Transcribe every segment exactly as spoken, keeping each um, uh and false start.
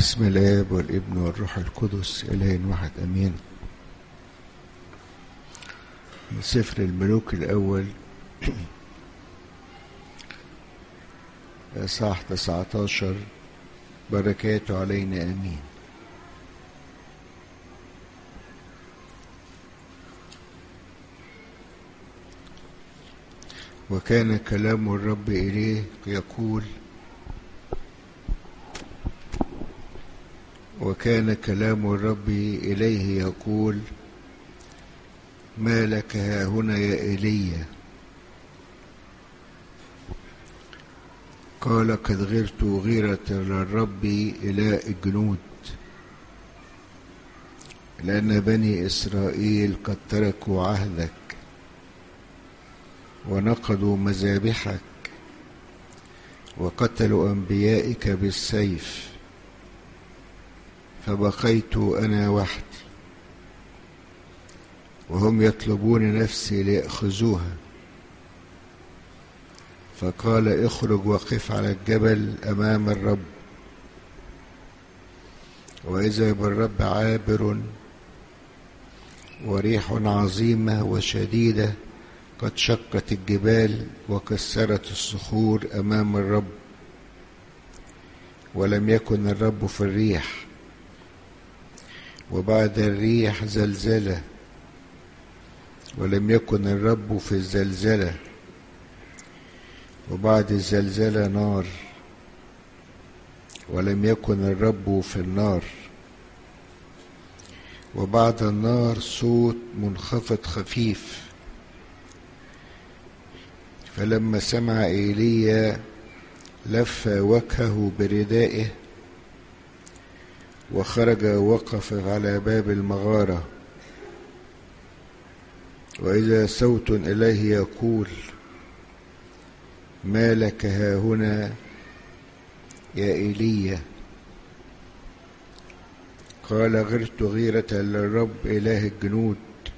بسم الآب والابن والروح القدس إله واحد أمين. من سفر الملوك الأول إصحاح تسعة عشر. بركاته علينا أمين. وكان كلام الرب إليه يقول وكان كلام الرب إليه يقول ما لك هاهنا يا إيليا؟ قال قد غرت غيرة للرب إله الجنود، لأن بني إسرائيل قد تركوا عهدك ونقضوا مذابحك وقتلوا أنبيائك بالسيف، فبقيت أنا وحدي وهم يطلبون نفسي ليأخذوها. فقال اخرج وقف على الجبل أمام الرب، وإذا بالرب عابر وريح عظيمة وشديدة قد شقت الجبال وكسرت الصخور أمام الرب، ولم يكن الرب في الريح، وبعد الريح زلزلة ولم يكن الرب في الزلزلة، وبعد الزلزلة نار ولم يكن الرب في النار، وبعد النار صوت منخفض خفيف. فلما سمع إيليا لف وجهه بردائه وخرج ووقف على باب المغارة، وإذا صوت إليه يقول ما لك هاهنا يا إيليا؟ قال غرت غيرة للرب إله الجنود،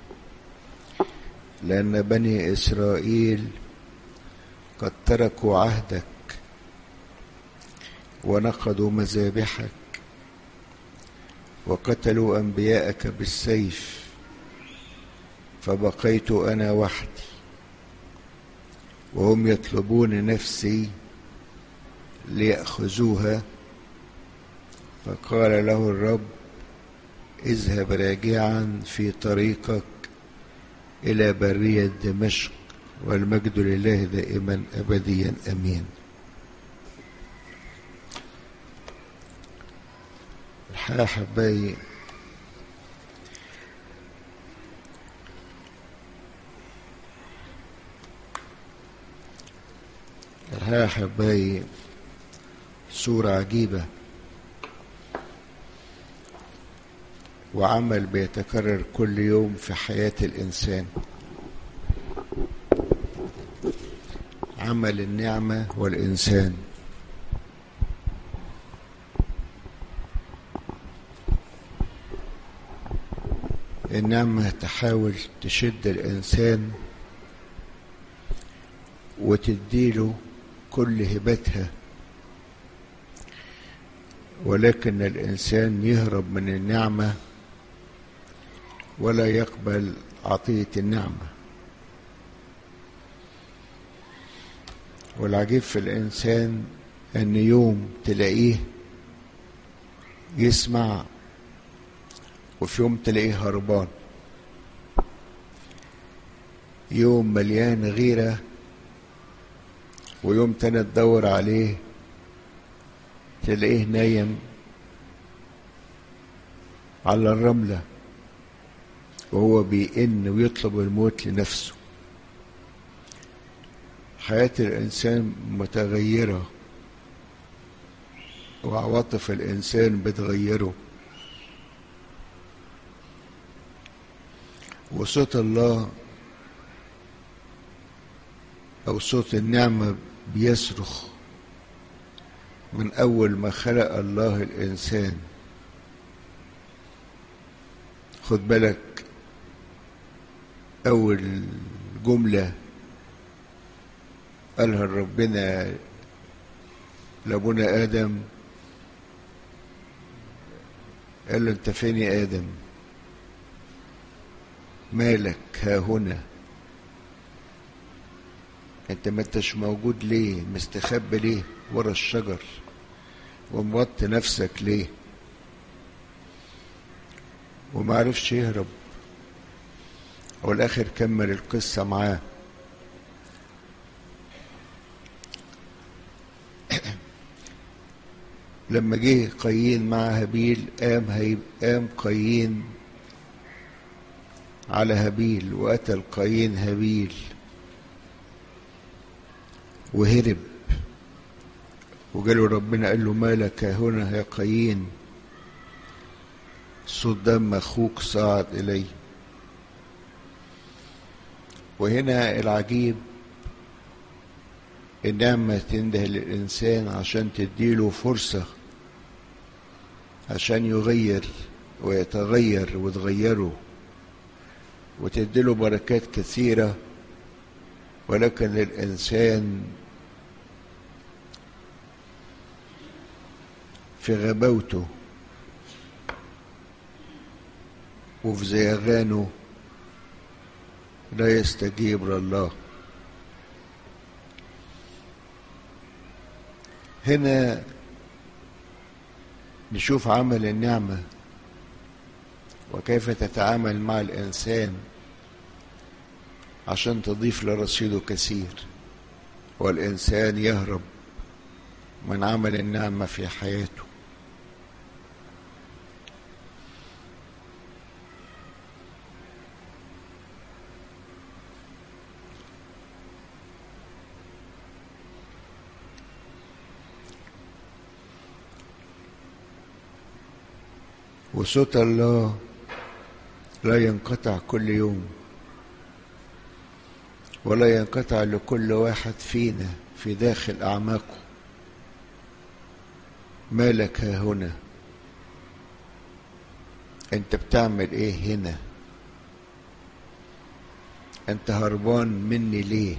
لأن بني إسرائيل قد تركوا عهدك ونقضوا مذابحك وقتلوا أنبياءك بالسيف، فبقيت أنا وحدي وهم يطلبون نفسي ليأخذوها. فقال له الرب اذهب راجعا في طريقك إلى برية دمشق، والمجد لله دائما أبديا أمين. الحقيقة أحبائي، الحقيقة أحبائي صورة عجيبة وعمل بيتكرر كل يوم في حياة الإنسان، عمل النعمة والإنسان. النعمة تحاول تشد الإنسان وتديله كل هبتها، ولكن الإنسان يهرب من النعمة ولا يقبل عطية النعمة. والعجيب في الإنسان أن يوم تلاقيه يسمع وفي يوم تلاقيه هربان، يوم مليان غيرة ويوم تاني تدور عليه تلاقيه نايم على الرملة وهو بيئن ويطلب الموت لنفسه. حياة الإنسان متغيرة وعواطف الإنسان بتغيره، وصوت الله أو صوت النعمة بيصرخ من أول ما خلق الله الإنسان. خد بالك، أول جملة قالها ربنا لابونا آدم قال له انت فين يا ادم؟ مالك ها هنا؟ انت ما انتش موجود ليه؟ مستخبي ليه ورا الشجر وموطي نفسك ليه؟ وما عرفش يهرب، والاخر كمل القصة معاه. لما جه قايين مع هابيل قام هيب قام قايين على هابيل وقتل قايين هابيل وهرب. وجاله ربنا قال له مالك هنا يا قايين؟ صوت دم اخوك صعد الي. وهنا العجيب، النعمة تنده للإنسان عشان تديله فرصة عشان يغير ويتغير وتغيره وتديله بركات كثيرة، ولكن الإنسان في غباوته وفي زيغانه لا يستجيب لله. هنا نشوف عمل النعمة وكيف تتعامل مع الإنسان عشان تضيف لرصيده كثير، والإنسان يهرب من عمل النعمة في حياته. وصوت الله لا ينقطع كل يوم، ولا ينقطع لكل واحد فينا في داخل أعماقه. مالك ها هنا؟ انت بتعمل ايه هنا؟ انت هربان مني ليه؟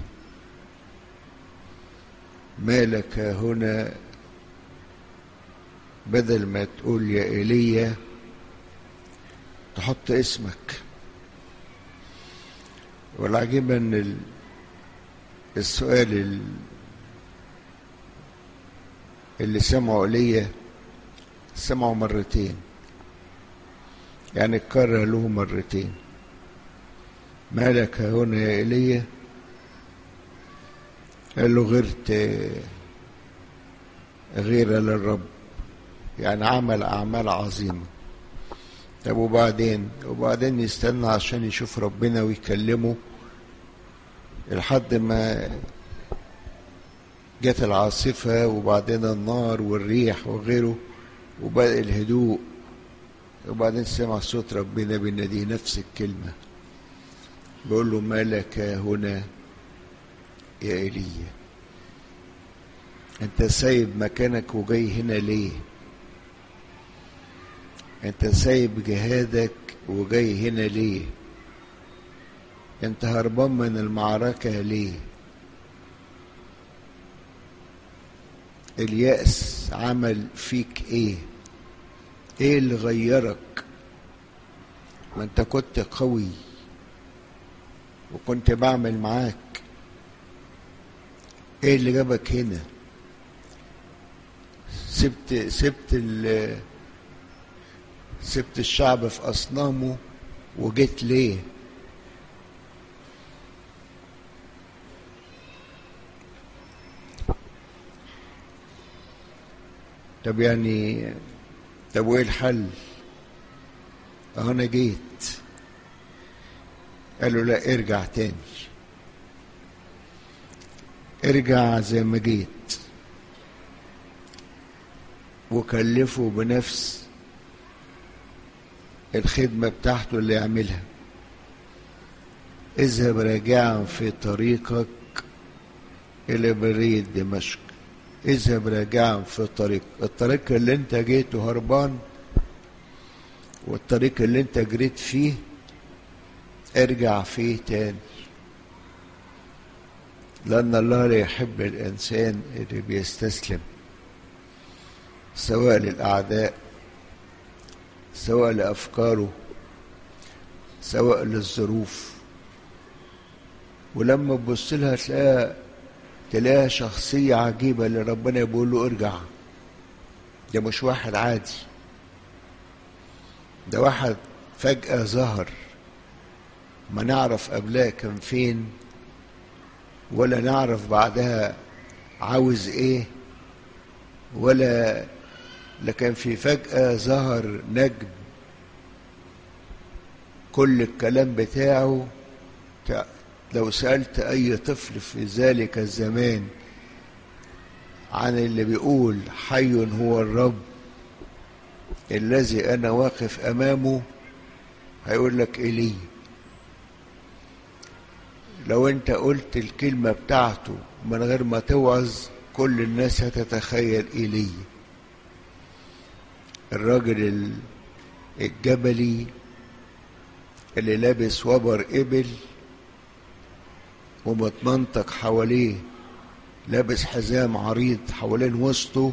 مالك ها هنا؟ بدل ما تقول يا ايليا تحط اسمك. والعجيب ان السؤال اللي سمعه ايليا سمعه مرتين، يعني اتكرر له مرتين. مالك هنا يا ايليا؟ قال له غيرت غير للرب، يعني عمل اعمال عظيمه. طب وبعدين وبعدين يستنى عشان يشوف ربنا ويكلمه لحد ما جت العاصفة وبعدين النار والريح وغيره وبدأ الهدوء، وبعدين سمع صوت ربنا بيناديه نفس الكلمة، بيقول له مالك هنا يا ايليا؟ انت سايب مكانك وجاي هنا ليه؟ انت سايب جهادك وجاي هنا ليه؟ انت هربان من المعركة ليه؟ اليأس عمل فيك ايه؟ ايه اللي غيرك؟ ما انت كنت قوي وكنت بعمل معاك. ايه اللي جابك هنا؟ سبت سبت ال سبت الشعب في أصنامه وجيت ليه؟ طب يعني طب وايه الحل؟ اهو انا جيت. قالوا لا ارجع تاني، ارجع زي ما جيت، وكلفه بنفس الخدمة بتاعته اللي يعملها. اذهب راجعا في طريقك إلى برية دمشق. اذهب راجعا في الطريق، الطريق اللي انت جيته هربان والطريق اللي انت جريت فيه ارجع فيه تاني، لأن الله لا يحب الإنسان اللي بيستسلم، سواء للأعداء سواء لأفكاره سواء للظروف. ولما تبص لها تلاقيها تلاقيها شخصية عجيبة اللي ربنا بيقول له ارجع. ده مش واحد عادي، ده واحد فجأة ظهر، ما نعرف قبلها كان فين ولا نعرف بعدها عاوز ايه، ولا لكن في فجأة ظهر نجم كل الكلام بتاعه. لو سألت أي طفل في ذلك الزمان عن اللي بيقول حي هو الرب الذي أنا واقف أمامه، هيقول لك إيليا. لو أنت قلت الكلمة بتاعته من غير ما توعظ كل الناس هتتخيل إيليا، الراجل الجبلي اللي لابس وبر إبل ومتمنطق حواليه، لابس حزام عريض حوالين وسطه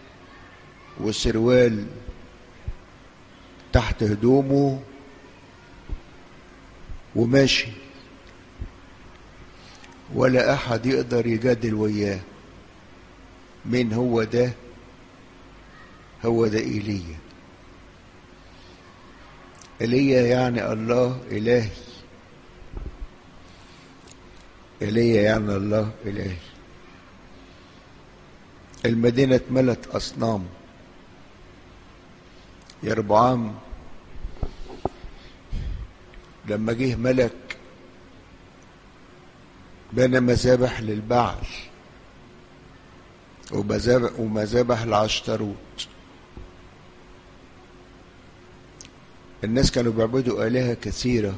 وسروال تحت هدومه وماشي، ولا أحد يقدر يجادل وياه. مين هو ده؟ هو ده إيليا. إيليا يعني الله إلهي، إيليا يعني الله إلهي. المدينة اتملت أصنام. يربعام لما جه ملك بنى مذابح للبعل ومذابح لعشتروت. الناس كانوا بيعبدوا آلهة كثيرة.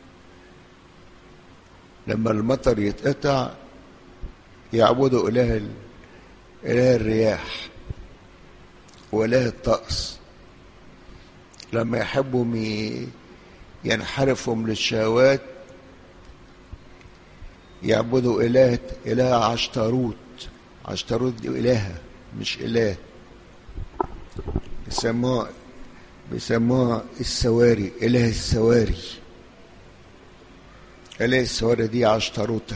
لما المطر يتقطع يعبدوا إله إله الرياح وإله الطقس. لما يحبوا ينحرفوا من الشهوات يعبدوا إله إله عشتروت. عشتروت دي إلهة مش إله، بيسموها بيسموها السواري، إله السواري. إله السواري دي عشتروتة،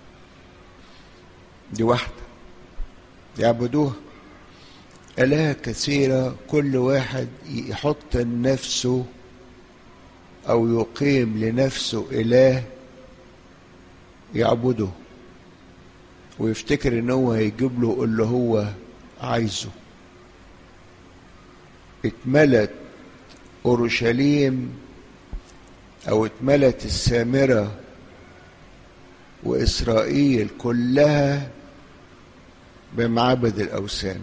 دي واحدة يعبدوها. إله كثيرة كل واحد يحط لنفسه أو يقيم لنفسه إله يعبده ويفتكر إن هو هيجيب له اللي هو عايزه. اتملت أورشليم أو اتملت السامرة وإسرائيل كلها بمعابد الأوثان.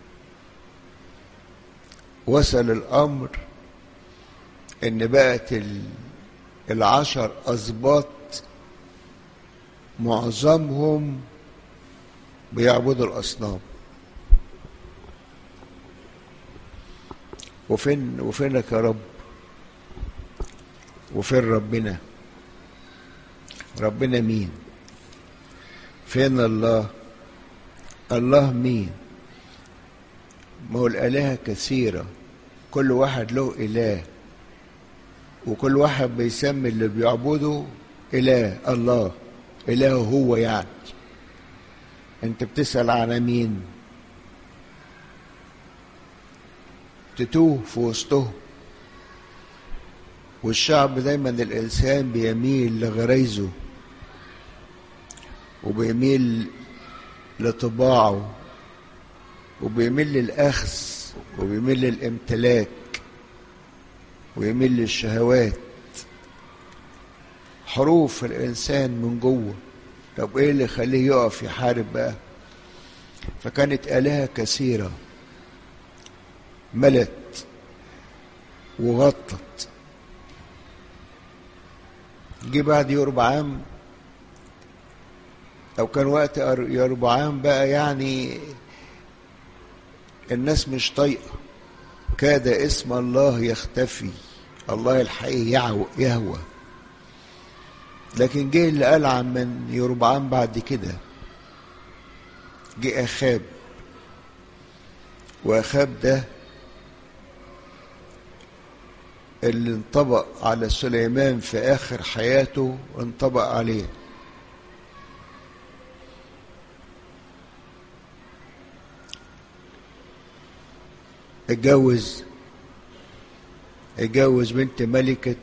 وصل الأمر إن بقت العشر أسباط معظمهم بيعبدوا الأصنام. وفين وفينك يا رب؟ وفين ربنا؟ ربنا مين؟ فين الله؟ الله مين؟ ما هو الآلهة كثيرة، كل واحد له إله وكل واحد بيسمي اللي بيعبده إله. الله إله هو يعني. أنت بتسأل على مين؟ تتوه في وسطهم. والشعب دايما الإنسان بيميل لغريزه وبيميل لطباعه وبيميل للأخذ وبيميل للامتلاك ويميل للشهوات. حروف الإنسان من جوه. طب إيه اللي يخليه يقف يحارب بقى؟ فكانت آلهة كثيرة ملت وغطت. جه بعد يربعام أو كان وقت يربعام بقى يعني الناس مش طايقة، كاد اسم الله يختفي، الله الحقيقي يهوى. لكن جه اللي ألعن من يربعام بعد كده، جه أخاب. وأخاب ده اللي انطبق على سليمان في آخر حياته انطبق عليه. اتجوز اتجوز بنت ملكة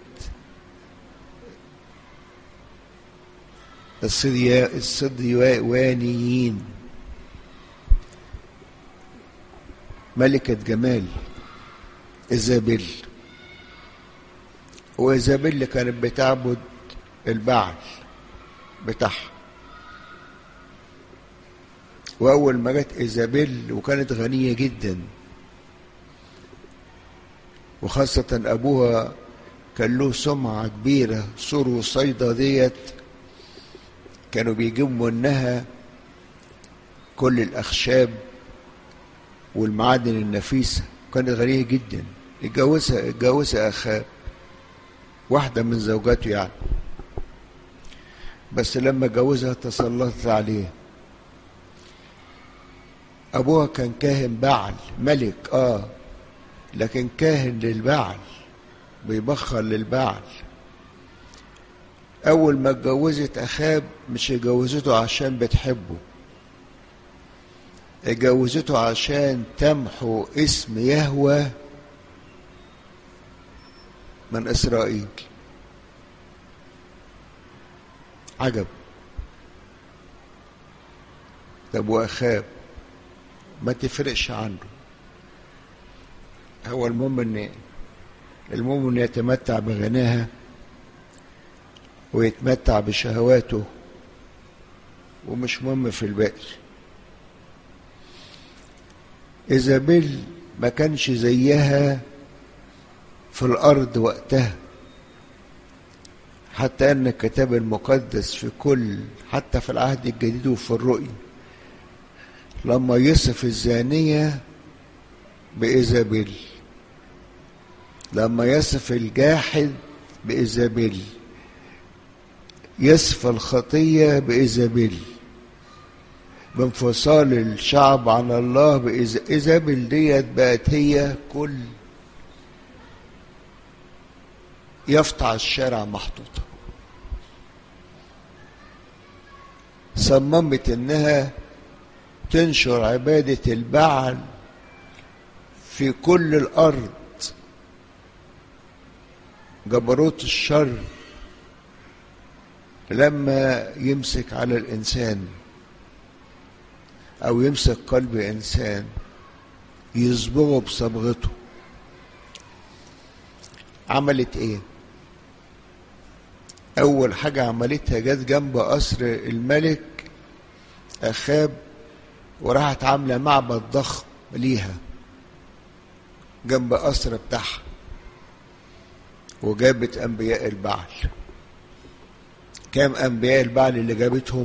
الصديوانيين، ملكة جمال إيزابيل. وإيزابيل اللي كانت بتعبد البعل بتاعها. وأول ما جت إيزابيل وكانت غنية جدا، وخاصة أبوها كان له سمعة كبيرة، سور وصيدا ديت كانوا بيجيبوا منها كل الأخشاب والمعادن النفيسة، كانت غنية جدا. اتجوزها اتجوزها أخاب، واحدة من زوجاته يعني. بس لما اتجوزها تسلطت عليه. أبوها كان كاهن بعل، ملك آه لكن كاهن للبعل، بيبخر للبعل. أول ما اتجوزت أخاب مش اتجوزته عشان بتحبه، اتجوزته عشان تمحو اسم يهوه من إسرائيل. عجب. طب وأخاب ما تفرقش عنه، هو المهم ان المهم ان يتمتع بغناها ويتمتع بشهواته، ومش مهم في الباقي. إيزابيل ما كانش زيها في الأرض وقتها، حتى أن الكتاب المقدس في كل حتى في العهد الجديد وفي الرؤيا لما يصف الزانية بإيزابيل، لما يصف الجاحد بإيزابيل، يصف الخطية بإيزابيل، بانفصال الشعب عن الله بإيزابيل. ديت بقت هي كل يافطة الشارع محطوطة. صممت انها تنشر عبادة البعل في كل الارض. جبروت الشر لما يمسك على الانسان او يمسك قلب انسان يصبغه بصبغته. عملت ايه؟ اول حاجة عملتها جت جنب قصر الملك اخاب، وراحت عاملة معبد ضخم ليها جنب قصر بتاعها، وجابت انبياء البعل. كام انبياء البعل اللي جابتهم؟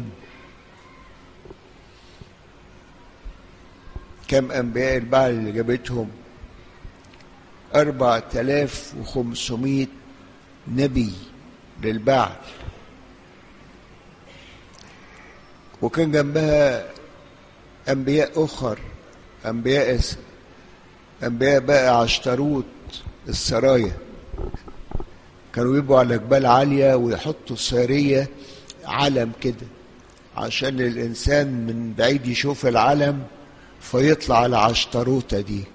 كام انبياء البعل اللي جابتهم؟ أربعة آلاف وخمسمائة نبي للبعل. وكان جنبها أنبياء أخر، أنبياء أنبياء بقى عشتروت السرايا، كانوا يبقوا على جبال عالية ويحطوا سارية علم كده عشان الإنسان من بعيد يشوف العلم فيطلع على عشتروتة دي.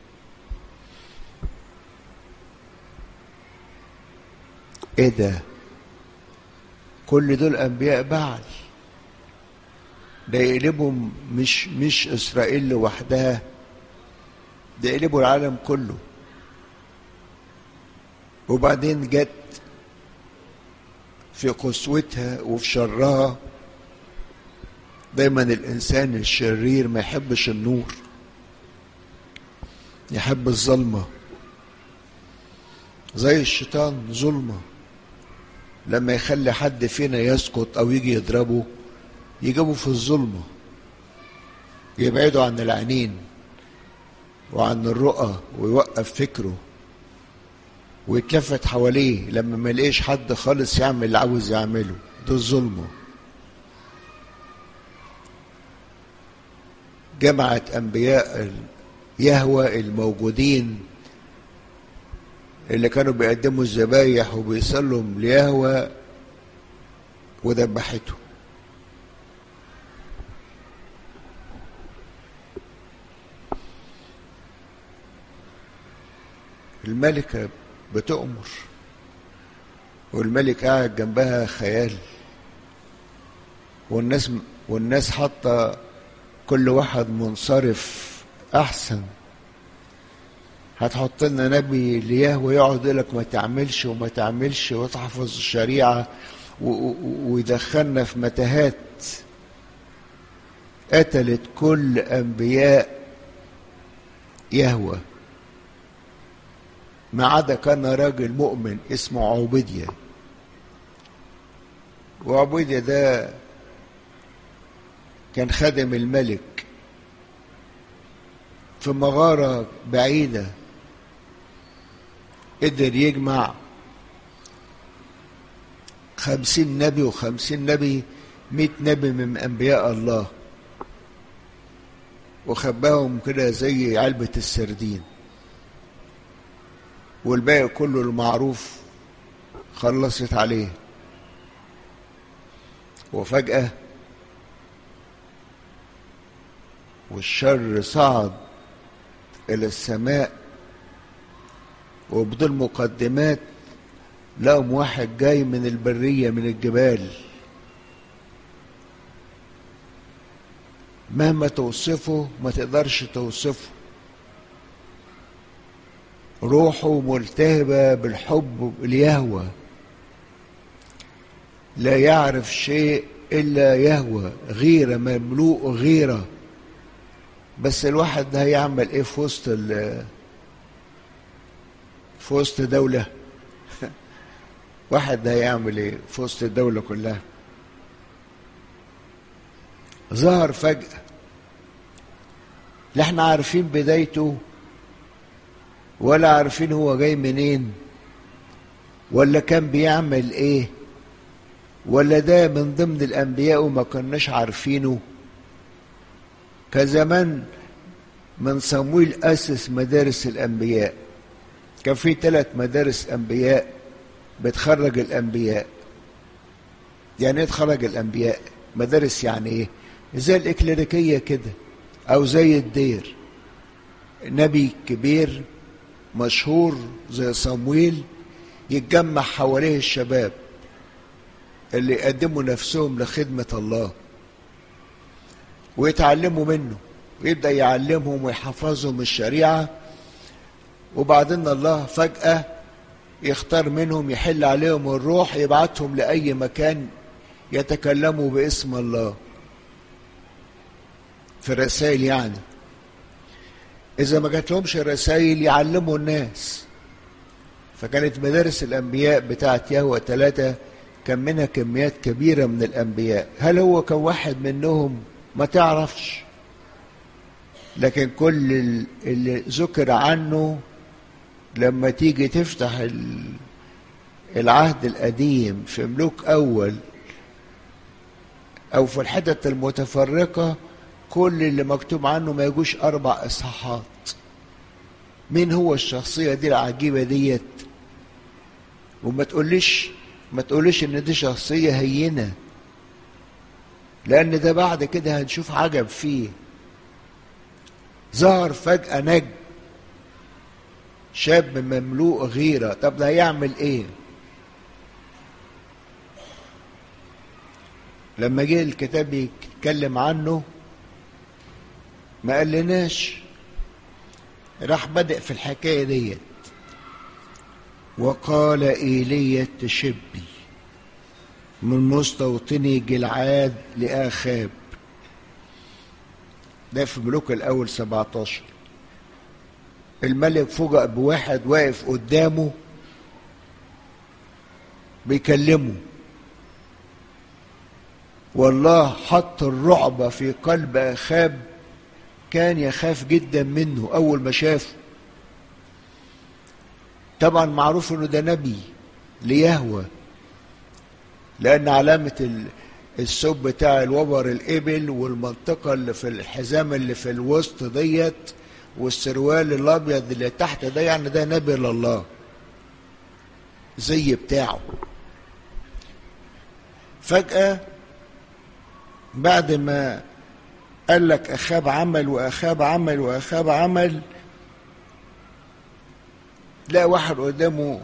ايه ده؟ كل دول انبياء بعل. ده يقلبهم مش مش اسرائيل لوحدها، ده يقلبوا العالم كله. وبعدين جت في قسوتها وفي شرها. دايما الانسان الشرير ما يحبش النور، يحب الظلمه. زي الشيطان ظلمه، لما يخلي حد فينا يسقط او يجي يضربه يجيبه في الظلمه، يبعده عن العينين وعن الرؤى ويوقف فكره ويتلفت حواليه لما ما يلاقيش حد خالص يعمل اللي عاوز يعمله. ده الظلمه. جمعت انبياء يهوه الموجودين اللي كانوا بيقدموا الذبايح وبيصلوا ليهوه وذبحته. الملكة بتؤمر والملك قاعد جنبها خيال، والناس والناس حاطه كل واحد منصرف. احسن هتحط لنا نبي ليهوه يقعد يقول لك ما تعملش وما تعملش وتحفظ الشريعه ويدخلنا في متاهات. قتلت كل انبياء يهوه ما عدا كان راجل مؤمن اسمه عبيدية. وعبيدية ده كان خادم الملك في مغارة بعيدة، قدر يجمع خمسين نبي وخمسين نبي مئة نبي من أنبياء الله، وخباهم كده زي علبة السردين، والباقي كله المعروف خلصت عليه. وفجأة والشر صعد إلى السماء، وبدون مقدمات لقوا واحد جاي من البرية من الجبال، مهما توصفه ما تقدرش توصفه. روحه ملتهبة بالحب ليهوه، لا يعرف شيء إلا يهوه، غيرة مملوء غيرة. بس الواحد ده هيعمل ايه في وسط ال في وسط دولة؟ واحد ده هيعمل ايه في وسط الدولة كلها؟ ظهر فجأة، لا احنا عارفين بدايته ولا عارفين هو جاي منين ولا كان بيعمل ايه، ولا ده من ضمن الانبياء وما كناش عارفينه. كزمان من صمويل أسس مدارس الأنبياء، كان في ثلاث مدارس أنبياء بتخرج الأنبياء. يعني ايه تخرج الأنبياء؟ مدارس يعني ايه؟ زي الإكليريكية كده أو زي الدير. نبي كبير مشهور زي صمويل يتجمع حواليه الشباب اللي يقدموا نفسهم لخدمة الله ويتعلموا منه، ويبدأ يعلمهم ويحفظهم الشريعة. وبعدين الله فجأة يختار منهم، يحل عليهم الروح، يبعتهم لأي مكان يتكلموا باسم الله في الرسائل. يعني إذا ما جاتلهمش الرسائل يعلموا الناس. فكانت مدارس الأنبياء بتاعت يهوه ثلاثة، كان منها كميات كبيرة من الأنبياء. هل هو كان واحد منهم؟ ما تعرفش، لكن كل اللي ذكر عنه لما تيجي تفتح العهد القديم في ملوك أول أو في الحتت المتفرقة، كل اللي مكتوب عنه ما يجوش أربع إصحاحات. مين هو الشخصية دي العجيبة ديت؟ وما تقوليش ما تقوليش إن دي شخصية هينة، لأن ده بعد كده هنشوف عجب فيه. ظهر فجأة نجم شاب مملوء غيرة. طب ده هيعمل ايه؟ لما جه الكتاب يتكلم عنه ما قالناش، راح بدأ في الحكاية ديت. وقال إيليا التشبي من مستوطني جلعاد لآخاب. ده في ملوك الأول سبعتاشر. الملك فوجئ بواحد واقف قدامه بيكلمه، والله حط الرعب في قلب آخاب، كان يخاف جدا منه أول ما شافه. طبعا معروف انه ده نبي ليهوه، لأن علامة الثوب بتاع الوبر الإبل والمنطقة اللي في الحزام اللي في الوسط ديت والسروال الأبيض اللي تحت ده، يعني ده نبي لله. زي بتاعه. فجأة بعد ما قال لك أخاب عمل وأخاب عمل وأخاب عمل، لا واحد قدامه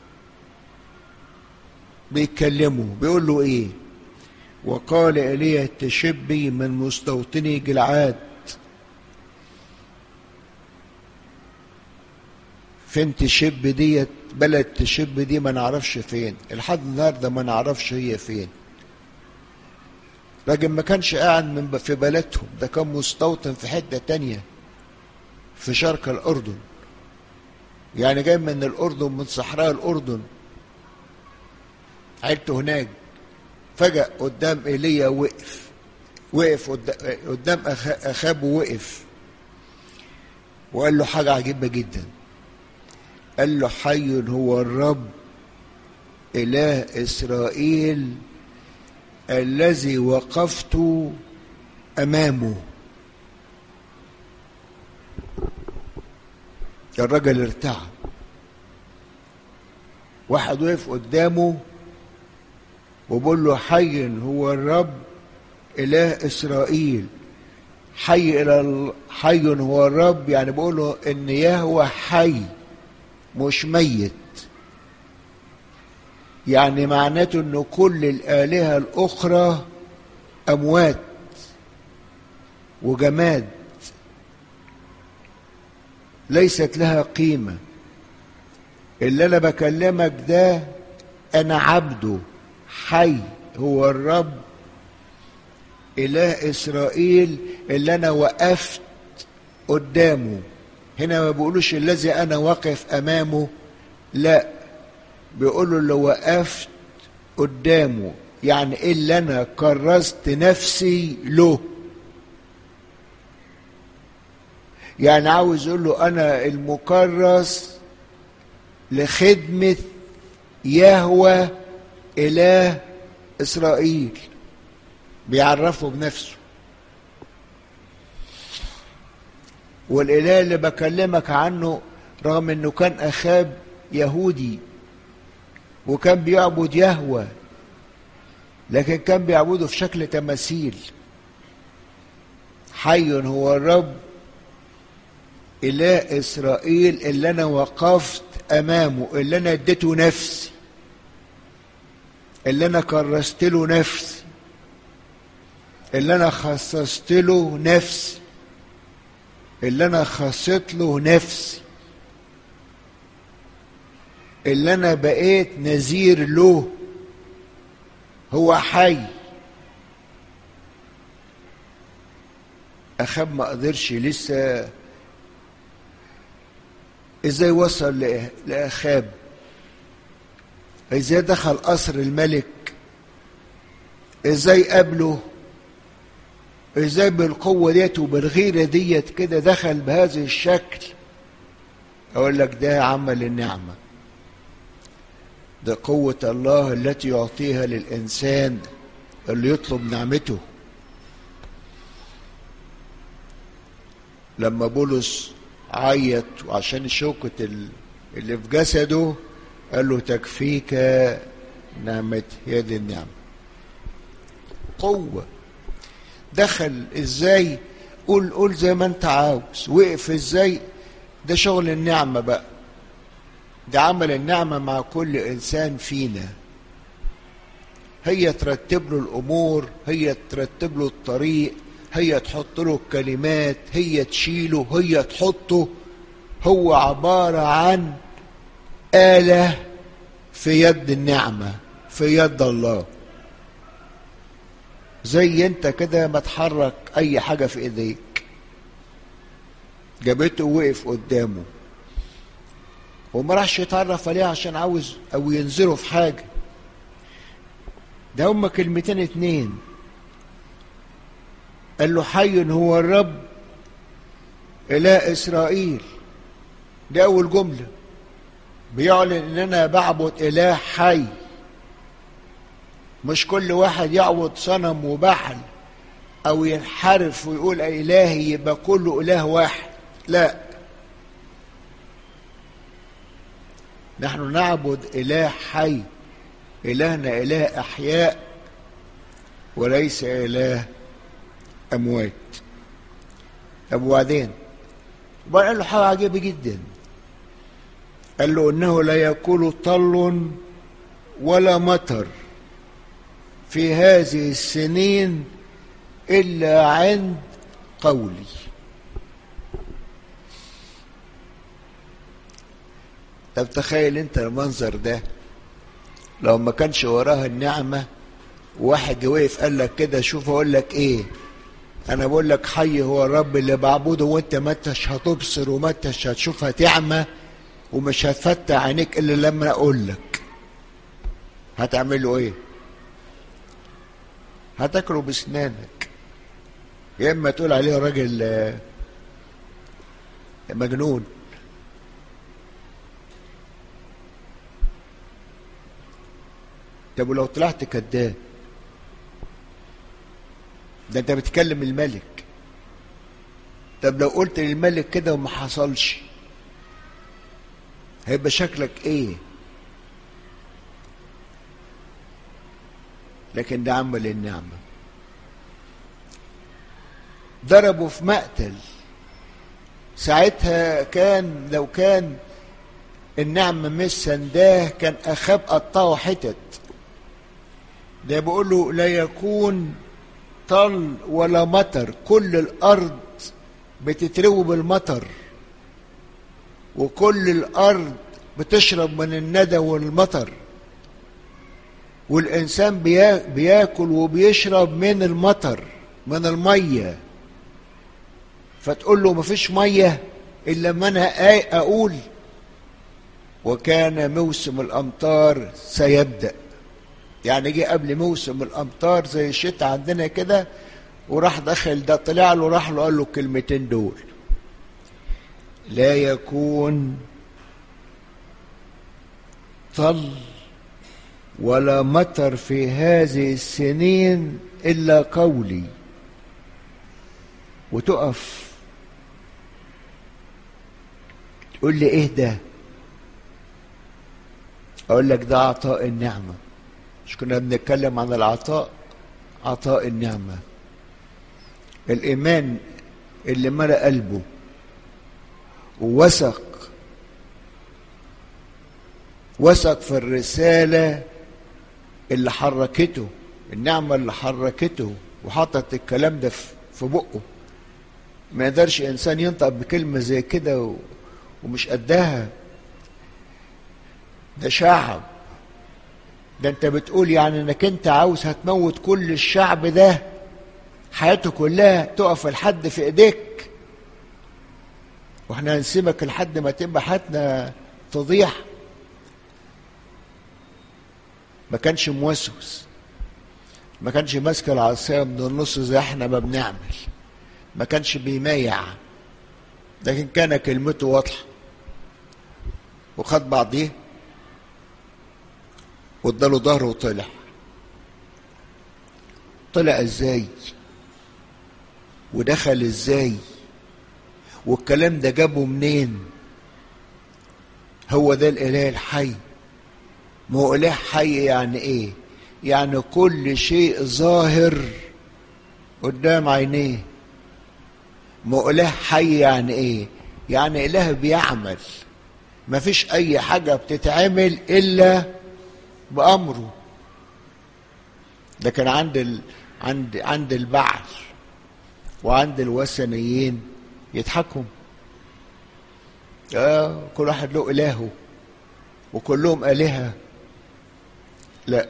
بيتكلمه بيقول له ايه؟ وقال إيليا التشبي من مستوطني جلعاد. فين تشب ديت؟ بلد تشب دي ما نعرفش فين لحد النهارده، ما نعرفش هي فين. راجل ما كانش قاعد من في بلدهم، ده كان مستوطن في حتة تانية في شرق الأردن، يعني جاي من الأردن، من صحراء الأردن، عيلته هناك. فجأة قدام إيليا وقف وقف قدام أخابه، وقف وقال له حاجة عجيبة جدا. قال له حي هو الرب إله إسرائيل الذي وقفت أمامه. الرجل ارتعب، واحد وقف قدامه وبقول له حي هو الرب إله إسرائيل. حي إلى حي هو الرب، يعني بقول له إن يهوه حي مش ميت، يعني معناته إن كل الآلهة الأخرى أموات وجماد ليست لها قيمة. اللي أنا بكلمك ده أنا عبده، حي هو الرب إله إسرائيل اللي أنا وقفت قدامه. هنا ما بيقولوش الذي أنا واقف أمامه، لا، بيقولوا اللي وقفت قدامه، يعني إيه اللي أنا كرست نفسي له. يعني عاوز يقول له أنا المكرس لخدمة يهوه إله إسرائيل، بيعرفه بنفسه. والإله اللي بكلمك عنه رغم أنه كان أخاب يهودي وكان بيعبد يهوه، لكن كان بيعبده في شكل تماثيل. حي هو الرب إله إسرائيل اللي أنا وقفت أمامه، اللي أنا اديته نفسي، اللي أنا كرست له نفسي، اللي أنا خصصت له نفسي، اللي أنا خصيت له نفسي، اللي أنا بقيت نذير له. هو حي. أخاب ما قدرش لسه. إزاي وصل لأخاب؟ إزاي دخل قصر الملك؟ إزاي قابله؟ إزاي بالقوة ديت وبالغيرة ديت كده دخل بهذا الشكل؟ أقول لك ده عمل النعمة، ده قوة الله التي يعطيها للإنسان اللي يطلب نعمته. لما بولس عيط وعشان شوكة اللي في جسده قال له تكفيك نعمتي، هي دي النعمة. قوة. دخل ازاي؟ قول قول زي ما انت عاوز. وقف ازاي؟ ده شغل النعمة بقى، ده عمل النعمة مع كل إنسان فينا. هي ترتب له الأمور، هي ترتب له الطريق، هي تحط له الكلمات، هي تشيله، هي تحطه. هو عبارة عن آلة في يد النعمة، في يد الله. زي انت كده ما تحرك اي حاجة في ايديك، جابته ووقف قدامه وما راحش يتعرف عليه عشان عاوز او ينزله في حاجة. ده هما كلمتين اتنين. قال له حي هو الرب إله إسرائيل. دي أول جملة، بيعلن إن أنا بعبد إله حي. مش كل واحد يعبد صنم وبحل أو ينحرف ويقول إلهي يبقى كله إله واحد، لا. نحن نعبد إله حي، إلهنا إله أحياء وليس إله أموات. طب وبعدين؟ وبعدين قال له حاجة عجيبة جدا، قال له إنه لا يكون طل ولا مطر في هذه السنين إلا عند قولي. طب تخيل انت المنظر ده لو ما كانش وراها النعمة، وواحد وقف قال لك كده، شوف اقول لك ايه، انا بقول لك حي هو الرب اللي بعبده، وانت ما انتش هتبصر وما انتش هتشوفها تعمى ومش هتفتح عينيك الا لما اقول لك، هتعمله ايه؟ هتاكله بسنانك، يا اما تقول عليه راجل مجنون. طب ولو طلعت كذاب؟ ده انت بتكلم الملك. طب لو قلت للملك كده وما حصلش هيبقى شكلك ايه؟ لكن ده عمل النعمة. ضربوا في مقتل ساعتها، كان لو كان النعمة مش سنداه كان أخاب قطعه حتت. ده بيقول له لا يكون طل ولا مطر، كل الأرض بتتروي بالمطر، وكل الأرض بتشرب من الندى والمطر، والإنسان بياكل وبيشرب من المطر، من المية. فتقول له مفيش مية إلا لما أنا أقول وكان موسم الأمطار سيبدأ. يعني جه قبل موسم الأمطار زي الشتاء عندنا كده، وراح دخل ده طلع له، راح له قال له الكلمتين دول: لا يكون طل ولا مطر في هذه السنين إلا قولي. وتقف تقول لي إيه ده؟ أقول لك ده عطاء النعمة. مش كنا بنتكلم عن العطاء؟ عطاء النعمة. الإيمان اللي ملأ قلبه ووثق وثق في الرسالة اللي حركته، النعمة اللي حركته وحطت الكلام ده في بقه. ما يقدرش إنسان ينطق بكلمة زي كده ومش قدها. ده شعب، ده انت بتقول يعني انك انت عاوز هتموت كل الشعب ده حياته كلها تقف لحد في ايديك، واحنا هنسيبك لحد ما تبقى حياتنا تضيع. ما كانش موسوس، ما كانش ماسك العصايه من النص زي احنا ما بنعمل، ما كانش بيميع، لكن كان كلمته واضحه، وخد بعضيه واداله ظهره وطلع. طلع ازاي؟ ودخل ازاي؟ والكلام ده جابه منين؟ هو ده الاله الحي. ما هو اله حي يعني ايه؟ يعني كل شيء ظاهر قدام عينيه. ما هو اله حي يعني ايه؟ يعني اله بيعمل، ما فيش اي حاجه بتتعمل الا بأمره. لكن عند ال... عند عند البعل وعند الوثنيين يضحكوا. آه كل واحد له إلهه وكلهم آلهة. لا،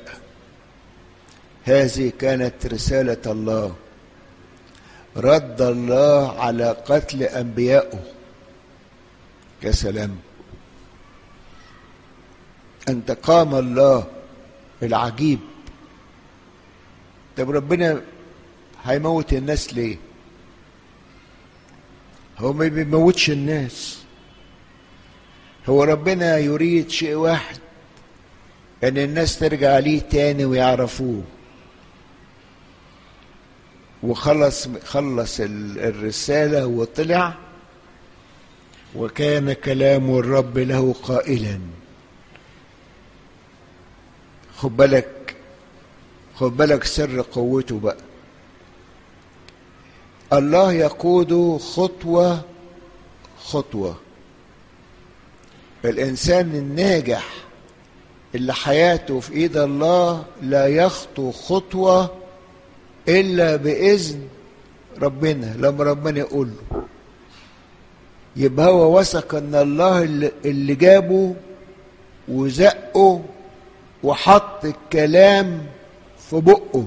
هذه كانت رسالة الله. رد الله على قتل أنبيائه. يا سلام، انتقام الله العجيب. طب ربنا هيموت الناس ليه؟ هو ما بيموتش الناس. هو ربنا يريد شيء واحد، ان الناس ترجع ليه تاني ويعرفوه. وخلص خلص الرسالة وطلع، وكان كلام الرب له قائلا: خد بالك خد بالك سر قوته بقى. الله يقود خطوة خطوة. الإنسان الناجح اللي حياته في إيد الله لا يخطو خطوة إلا بإذن ربنا، لما ربنا يقول له. يبقى هو وثق ان الله اللي جابه وزقه وحط الكلام في بقه،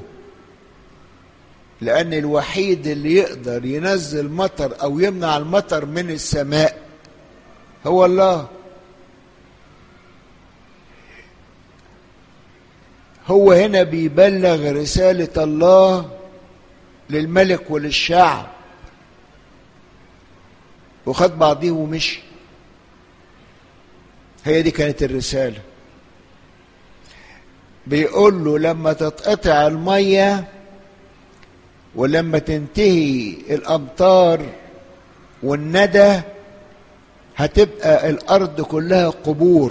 لان الوحيد اللي يقدر ينزل مطر او يمنع المطر من السماء هو الله. هو هنا بيبلغ رسالة الله للملك وللشعب، وخد بعضيه ومشي. هي دي كانت الرسالة. بيقول له لما تتقطع المية ولما تنتهي الأمطار والندى هتبقى الأرض كلها قبور.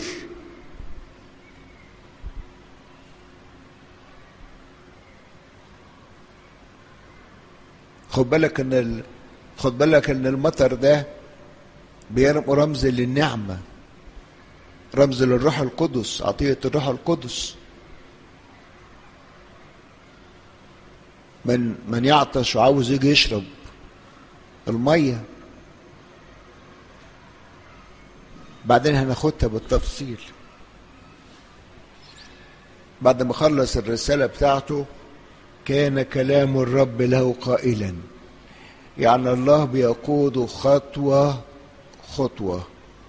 خد بالك ان ال... خد بالك ان المطر ده بيرموا رمز للنعمة، رمز للروح القدس، عطية الروح القدس. من من يعطش وعاوز يجي يشرب المية. بعدين هناخدها بالتفصيل. بعد ما خلص الرسالة بتاعته كان كلام الرب له قائلا، يعني الله بيقود خطوة خطوة،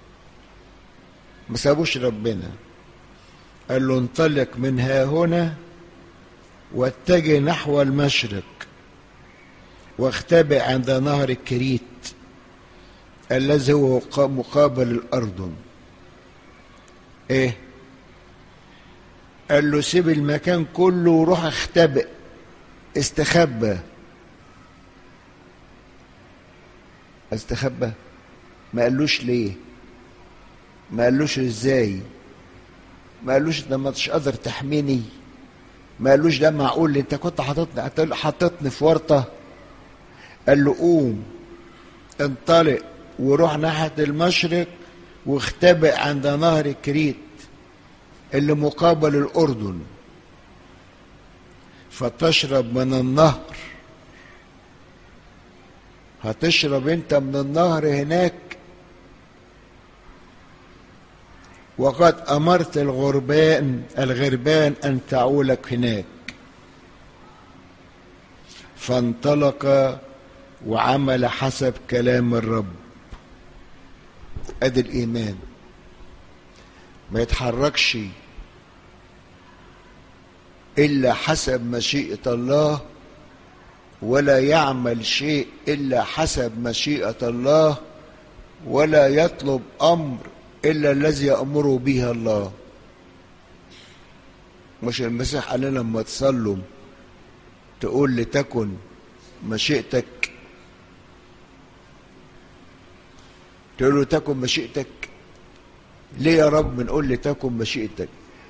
ما سابوش ربنا. قال له انطلق من ها هنا واتجه نحو المشرق واختبئ عند نهر الكريت الذي هو مقابل الأردن. ايه؟ قال له سيب المكان كله وروح اختبئ، استخبى. استخبى؟ ما قالوش ليه، ما قالوش ازاي، ما قالوش ده ما انتش قادر تحميني، ما قالوش ده معقول انت كنت حاططني حاططني في ورطه. قال له قوم انطلق وروح ناحيه المشرق واختبئ عند نهر الكريت اللي مقابل الأردن فتشرب من النهر. هتشرب انت من النهر هناك. وقد أمرت الغربان الغربان أن تعولك هناك. فانطلق وعمل حسب كلام الرب. ادي الإيمان، ما يتحركش إلا حسب مشيئة الله، ولا يعمل شيء إلا حسب مشيئة الله، ولا يطلب أمر إلا الذي يأمره به الله. مش المسيح قال لنا لما تصلوا تقول لتكن مشيئتك، تقول له تكن مشيئتك. ليه يا رب بنقول لتكن مشيئتك؟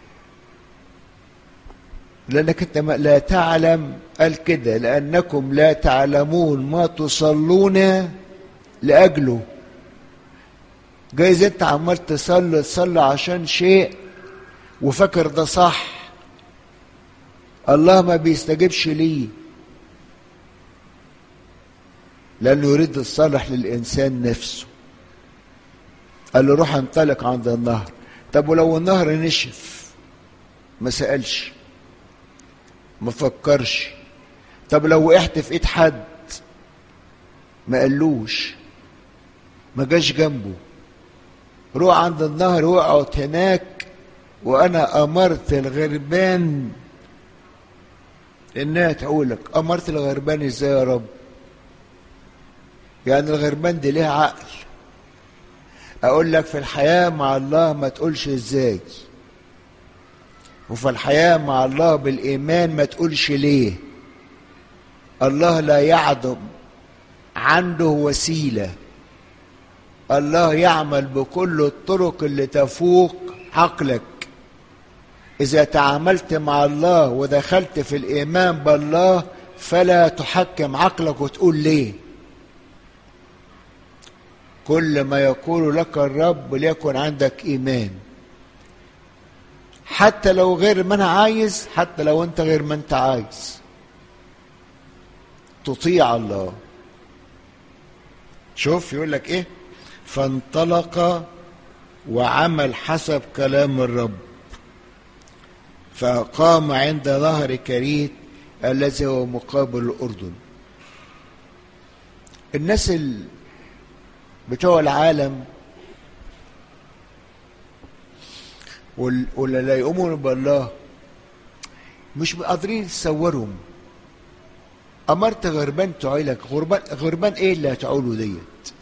لأنك أنت لا تعلم، قال كده لأنكم لا تعلمون ما تصلون لأجله. جايز أنت عمال تصلي تصلي عشان شيء وفكر ده صح، الله ما بيستجيبش ليه، لأنه يريد الصالح للإنسان نفسه. قال له روح انطلق عند النهر. طب ولو النهر نشف؟ ما سألش، ما فكرش. طب لو وقعت في ايد حد؟ ما قالوش، ما جاش جنبه. روح عند النهر واقعد هناك وانا امرت الغربان انها تعولك. امرت الغربان ازاي يا رب؟ يعني الغربان دي ليها عقل؟ اقول لك في الحياة مع الله ما تقولش ازاي، وفي الحياة مع الله بالإيمان ما تقولش ليه. الله لا يعدم عنده وسيلة، الله يعمل بكل الطرق اللي تفوق عقلك. إذا تعاملت مع الله ودخلت في الإيمان بالله فلا تحكم عقلك وتقول ليه. كل ما يقول لك الرب ليكن عندك إيمان، حتى لو غير ما أنا عايز، حتى لو أنت غير ما أنت عايز تطيع الله. شوف يقول لك إيه، فانطلق وعمل حسب كلام الرب، فقام عند ظهر كريت الذي هو مقابل الأردن. الناس بتوع العالم ولا لا يؤمنوا بالله مش قادرين يتصورهم. أمرت غربان تعيلك، غربان غربان إيه اللي هتعوله ديت؟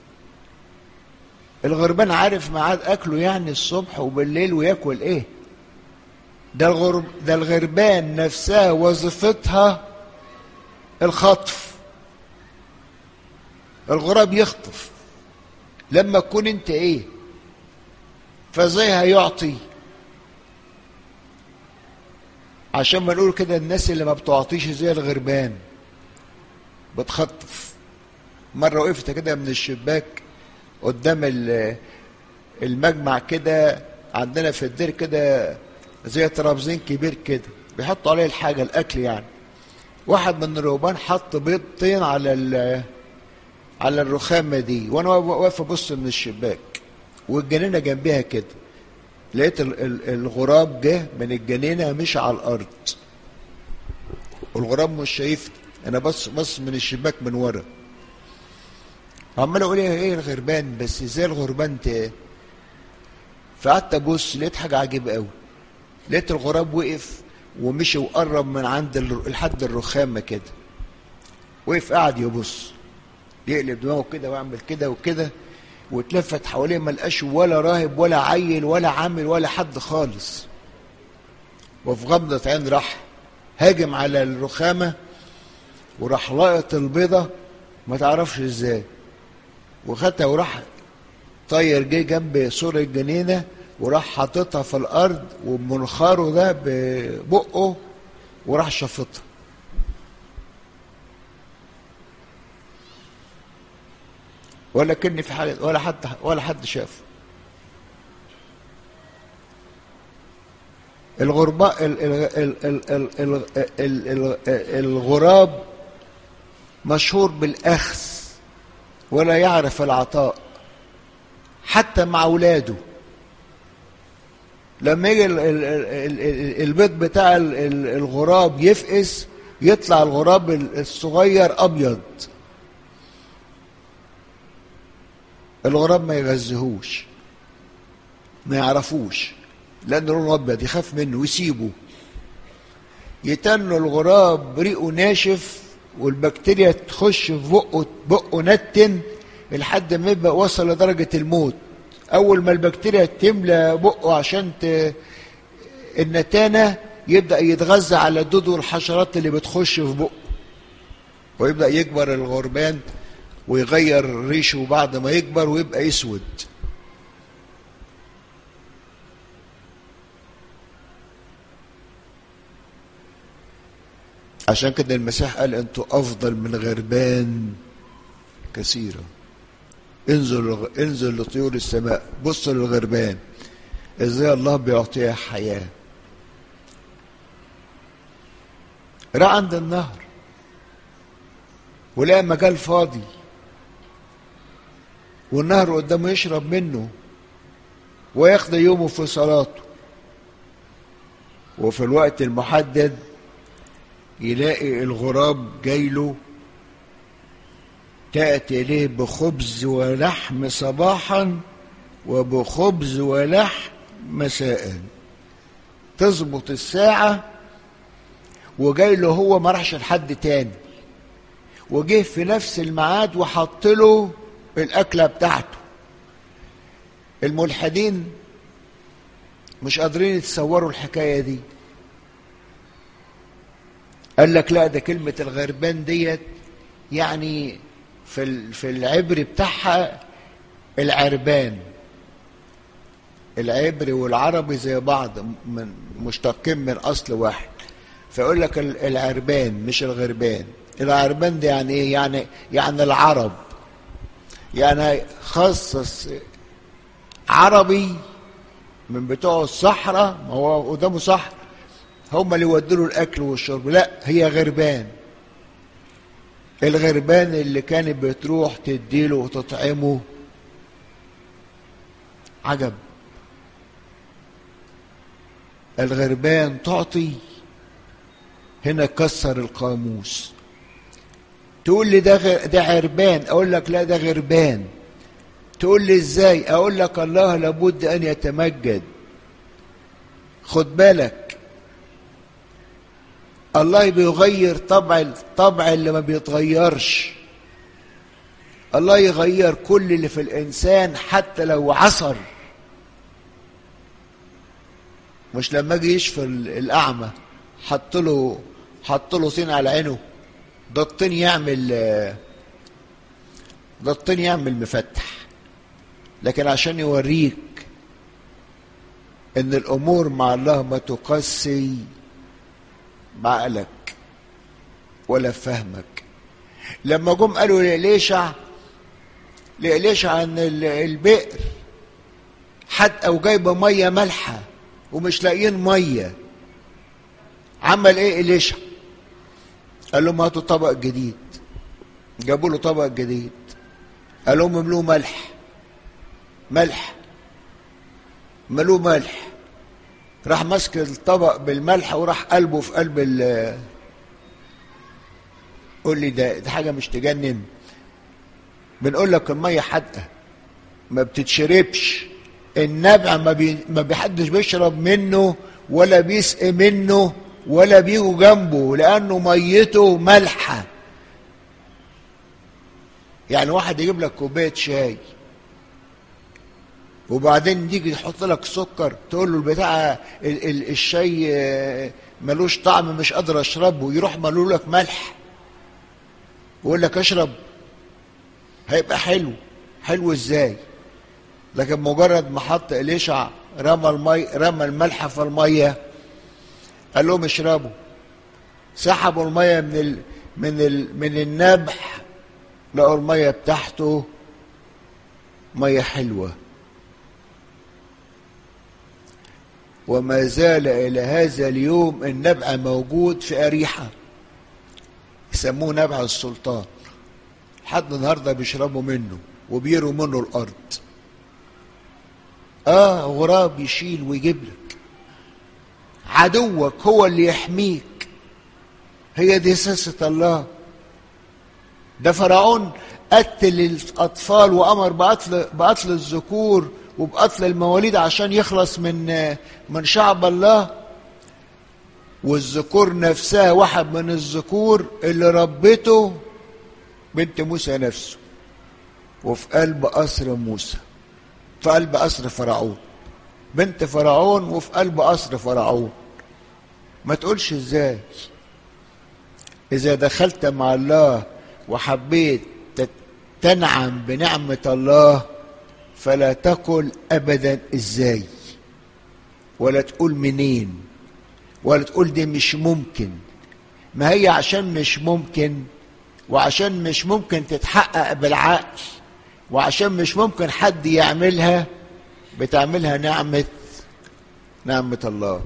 الغربان عارف ميعاد أكله يعني الصبح وبالليل وياكل إيه؟ ده الغرب ده الغربان نفسها وظيفتها الخطف. الغراب يخطف. لما تكون انت ايه فزي هيعطي. عشان ما نقول كده الناس اللي ما بتعطيش زي الغربان بتخطف. مرة وقفت كده من الشباك قدام المجمع كده عندنا في الدير كده زي ترابزين كبير كده بيحطوا عليه الحاجة الأكل يعني. واحد من الرهبان حط بيضتين على على الرخامة دي وأنا واقف أبص من الشباك والجنينة جنبها كده. لقيت الغراب جه من الجنينة مش على الأرض والغراب مش شايفني، أنا بص بص من الشباك من ورا عمال أقول إيه الغربان بس إزاي الغربان ت فقعدت أبص لقيت حاجة عجيبة أوي. لقيت الغراب وقف ومشي وقرب من عند لحد الرخامة كده، وقف قاعد يبص يقلب دماغه كده ويعمل كده وكده واتلفت حواليه ما لقاش ولا راهب ولا عيل ولا عامل ولا حد خالص. وفي غمضة عين راح هاجم على الرخامة وراح لاقط البيضة ما تعرفش ازاي وخدها وراح طير جه جنب سور الجنينة وراح حاططها في الارض وبمنخاره ده ببقه وراح شفطها. ولا كني في حاجه ولا حد ولا حد شافه. الغرباء الغراب مشهور بالاخذ ولا يعرف العطاء حتى مع اولاده. لما يجي البيض بتاع الغراب يفقس يطلع الغراب الصغير ابيض. الغراب ما يغذيهوش ما يعرفوش لان لونه ابيض يخاف منه ويسيبه. يتنوا الغراب ريقه ناشف والبكتيريا تخش في بقه بقه نتن لحد ما يبقى وصل لدرجه الموت. اول ما البكتيريا تملى بقه عشان ت... النتانه يبدا يتغذى على الدود والحشرات اللي بتخش في بقه ويبدا يكبر الغربان ويغير ريشه بعد ما يكبر ويبقى يسود. عشان كده المسيح قال انتوا افضل من غربان كثيرة. انزل انزل لطيور السماء بص للغربان ازاي الله بيعطيها حياة. راح عند النهر ولقى مجال فاضي والنهر قدامه يشرب منه ويقضي يومه في صلاته. وفي الوقت المحدد يلاقي الغراب جايله تأتي إليه بخبز ولحم صباحا وبخبز ولحم مساء. تظبط الساعة وجايله هو ما راحش لحد تاني وجه في نفس الميعاد وحط له الأكلة بتاعته. الملحدين مش قادرين يتصوروا الحكاية دي. قال لك لا ده كلمة الغربان ديت يعني في في العبري بتاعها العربان. العبري والعربي زي بعض، من مشتقين من اصل واحد. فيقول لك العربان مش الغربان. العربان ده يعني ايه؟ يعني يعني العرب، يعني خصص عربي من بتوع الصحراء، ما هو قدامه صحراء، هم اللي يودوا له الاكل والشرب. لا، هي غربان. الغربان اللي كانت بتروح تديله وتطعمه. عجب، الغربان تعطي. هنا كسر القاموس. تقول لي ده غ... ده عربان، اقول لك لا ده غربان. تقول لي ازاي؟ اقول لك الله لابد ان يتمجد. خد بالك، الله بيغير طبع الطبع اللي ما بيتغيرش. الله يغير كل اللي في الانسان حتى لو عصر. مش لما اجي يشفي الاعمى حط له حط له طين على عينه، ده الطين يعمل ده الطين يعمل مفتح. لكن عشان يوريك ان الامور مع الله ما تقسي بعقلك ولا فهمك. لما جم قالوا لإليشع لإليشع ان البئر حد او جايبه ميه مالحه ومش لاقيين ميه، عمل ايه إليشع؟ قال لهم هاتوا طبق جديد. جابوا له طبق جديد، قال لهم املوه ملح. ملح ملوه ملح. راح ماسك الطبق بالملح وراح قلبه في قلب ال قول لي ده ده حاجه مش تجنن؟ بنقول لك الميه حادقه ما بتتشربش. النبع ما بي ما بيحدش بيشرب منه ولا بيسقي منه ولا بيجوا جنبه، لانه ميته مالحه. يعني واحد يجيب لك كوبايه شاي وبعدين يجي يحط لك سكر، تقول له البتاع ال ال الشاي ملوش طعم مش قادر اشربه، يروح ملو لك ملح ويقول لك اشرب. هيبقى حلو. حلو ازاي؟ لكن مجرد ما حط إليشع رمى المي رمى الملح في الميه، قال لهم اشربوا. سحبوا الميه من ال من ال من النبح، لقوا الميه بتاعته ميه حلوه. وما زال الى هذا اليوم النبع موجود في أريحة، يسموه نبع السلطان. لحد النهارده بيشربوا منه وبيروا منه الارض. اه غراب يشيل ويجيب لك. عدوك هو اللي يحميك. هي دي سياسة الله. ده فرعون قتل الاطفال وامر بقتل بقتل الذكور وبقتل المواليد عشان يخلص من من شعب الله. والذكور نفسها واحد من الذكور اللي ربته بنت موسى نفسه، وفي قلب قصر موسى، في قلب قصر فرعون. بنت فرعون وفي قلب قصر فرعون. ما تقولش ازاي. اذا دخلت مع الله وحبيت تنعم بنعمة الله فلا تقل ابدا ازاي، ولا تقول منين، ولا تقول دي مش ممكن. ما هي عشان مش ممكن، وعشان مش ممكن تتحقق بالعقل، وعشان مش ممكن حد يعملها، بتعملها نعمة نعمة الله.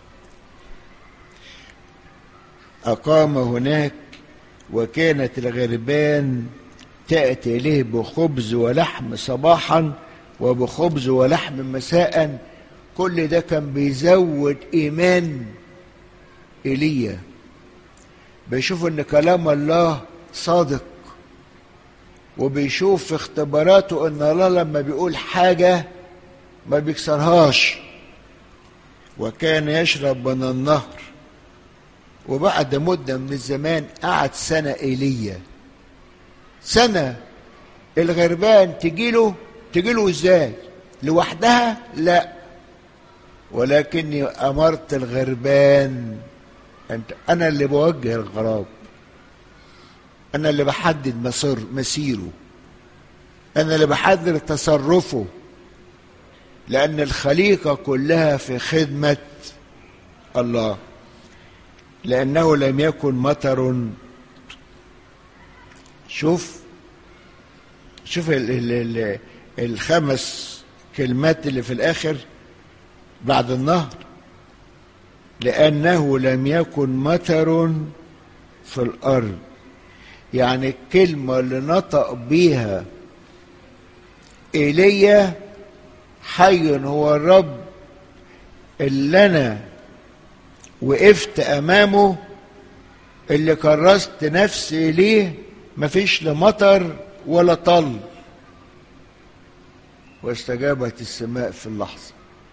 أقام هناك وكانت الغربان تأتي إليه بخبز ولحم صباحا وبخبز ولحم مساء. كل ده كان بيزود إيمان إيليا، بيشوف إن كلام الله صادق، وبيشوف في اختباراته إن الله لما بيقول حاجة ما بيكسرهاش. وكان يشرب من النهر. وبعد مدة من الزمان قعد سنة إيليا. سنة. الغربان تجيله تجيله ازاي؟ لوحدها؟ لا، ولكني أمرت الغربان. أنت أنا اللي بوجه الغراب، أنا اللي بحدد مسير مسيره، أنا اللي بحدد تصرفه. لأن الخليقة كلها في خدمة الله، لأنه لم يكن مطر. شوف شوف ال ال ال الخمس كلمات اللي في الآخر بعد النهر، لأنه لم يكن مطر في الأرض. يعني الكلمة اللي نطق بيها إيليا حي هو الرب اللي أنا وقفت أمامه، اللي كرست نفسي إليه، مفيش لا مطر ولا طل. واستجابت السماء في اللحظة.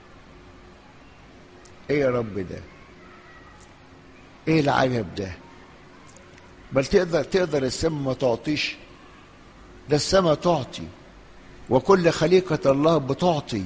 ايه يا رب ده؟ ايه العجب ده؟ بل تقدر تقدر السماء ما تعطيش؟ ده السماء تعطي، وكل خليقة الله بتعطي.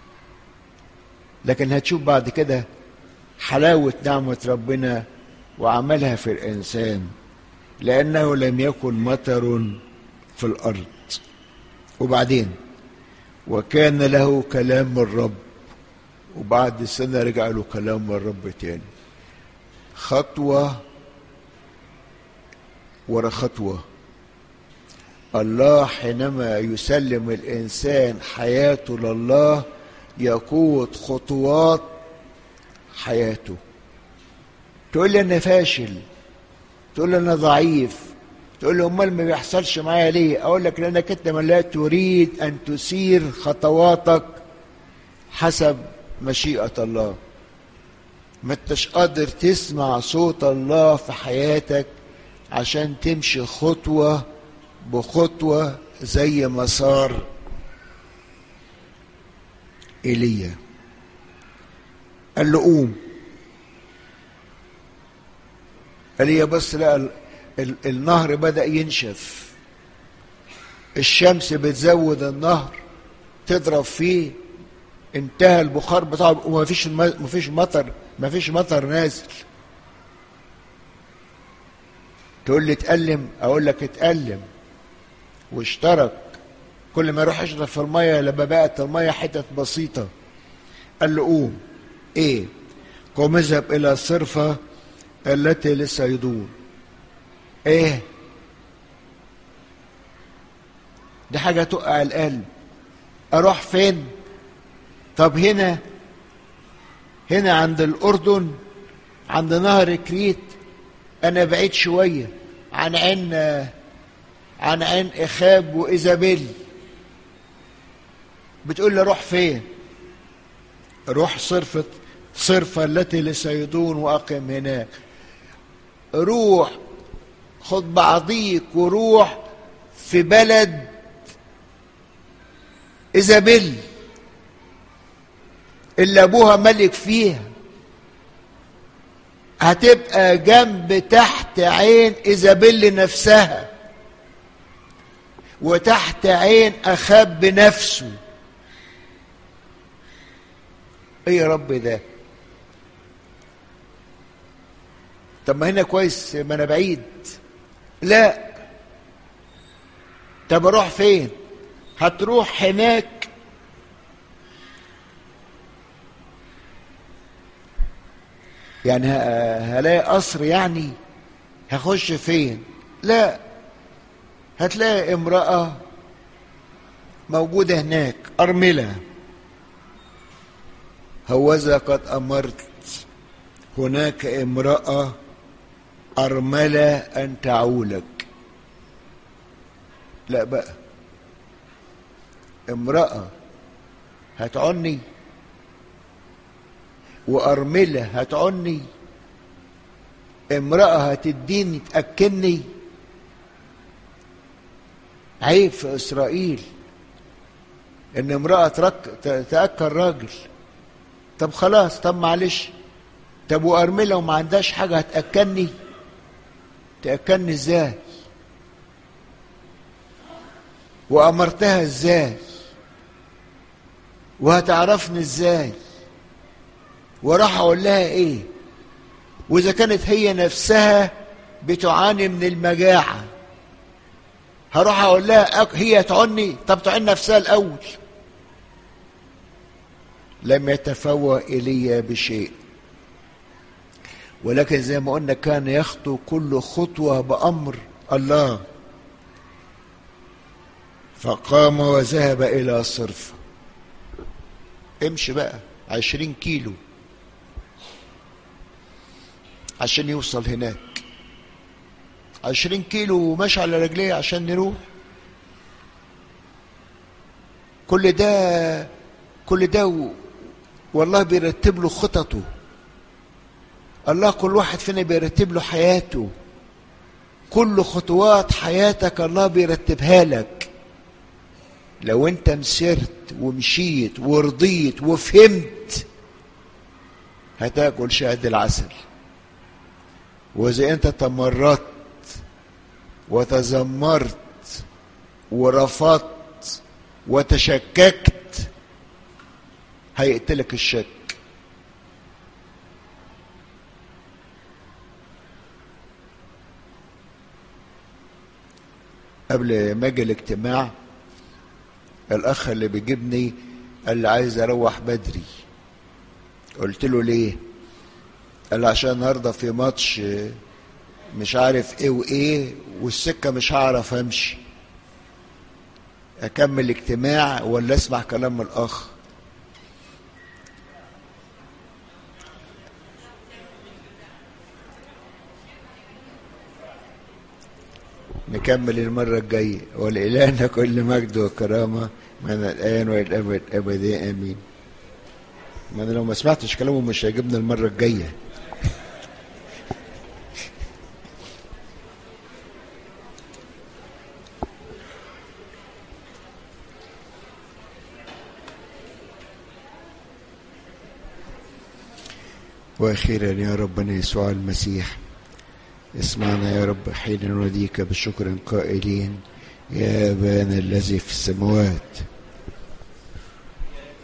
لكن هتشوف بعد كده حلاوة نعمة ربنا وعملها في الإنسان، لأنه لم يكن مطر في الأرض. وبعدين وكان له كلام الرب، وبعد سنة رجع له كلام الرب تاني، خطوة ورا خطوة. الله حينما يسلم الإنسان حياته لله يقود خطوات حياته. تقول لي أنا فاشل، تقول لي أنا ضعيف، تقول لي أمال ما بيحصلش معايا ليه؟ أقول لك لأنك أنت ما لا تريد أن تسير خطواتك حسب مشيئة الله. ما انتش قادر تسمع صوت الله في حياتك عشان تمشي خطوة بخطوة زي ما صار إيليا. قال له قوم. إيليا بص لقى النهر بدأ ينشف، الشمس بتزود النهر تضرب فيه، انتهى البخار بتاعه وما فيش ما فيش مطر، ما فيش مطر نازل. تقول لي اتألم، اقول لك اتألم واشترك. كل ما يروح يشرب في الميه لما بقت الميه حتت بسيطه. قال له قوم. ايه؟ قوم اذهب الى الصرفه التي لصيدون. ايه دي؟ حاجه تقع القلب. اروح فين؟ طب هنا هنا عند الأردن، عند نهر كريت، أنا بعيد شوية عن عين عن عين إخاب وإيزابيل. بتقول لي روح فين؟ روح صرفة صرفة التي لصيدون وأقم هناك. روح خد بعضيك وروح في بلد إيزابيل اللي أبوها ملك فيها، هتبقى جنب تحت عين إيزابيل نفسها وتحت عين أخاب بنفسه. ايه يا رب ده؟ طب ما هنا كويس، ما انا بعيد. لا، طب اروح فين؟ هتروح هناك يعني هلاقي قصر؟ يعني هخش فين؟ لا، هتلاقي امرأة موجودة هناك أرملة. هوذا قد أمرت هناك امرأة أرملة أن تعولك. لا بقى، امرأة هتعني وأرملة هتعني، امرأة هتديني تأكلني. عيب في إسرائيل إن امرأة تأكل راجل. طب خلاص، طب معلش، طب وأرملة وما عندهاش حاجة هتأكلني؟ تأكلني ازاي؟ وأمرتها ازاي؟ وهتعرفني ازاي؟ وراح أقول لها ايه؟ وإذا كانت هي نفسها بتعاني من المجاعة هروح أقول لها هي تعني؟ طب تعين نفسها الأول. لم يتفوه إيليا بشيء، ولكن زي ما قلنا كان يخطو كل خطوة بأمر الله. فقام وذهب إلى صرفة. امشي بقى عشرين كيلو عشان يوصل هناك، عشرين كيلو وماشي على رجليه عشان نروح. كل ده كل ده و... والله بيرتب له خططه. الله كل واحد فينا بيرتب له حياته. كل خطوات حياتك الله بيرتبها لك. لو انت مسرت ومشيت ورضيت وفهمت هتاكل شهد العسل. واذا انت تمردت وتذمرت ورفضت وتشككت هيقتلك الشك. قبل ما اجي الاجتماع الاخ اللي بيجيبني قال لي عايز اروح بدري. قلت له ليه؟ قال لي عشان النهارده في ماتش مش عارف ايه وايه والسكه مش هعرف امشي. اكمل اجتماع ولا اسمع كلام الاخ؟ نكمل المرة الجاية. ولإلهنا كل مجد وكرامة من الآن وإلى الأبد أبدي آمين. ما أنا لو ما سمعتش كلامه مش هيجيبنا المرة الجاية. وأخيرا يا ربنا يسوع المسيح اسمعنا يا رب حين نناديك بشكر قائلين يا أبانا الذي في السماوات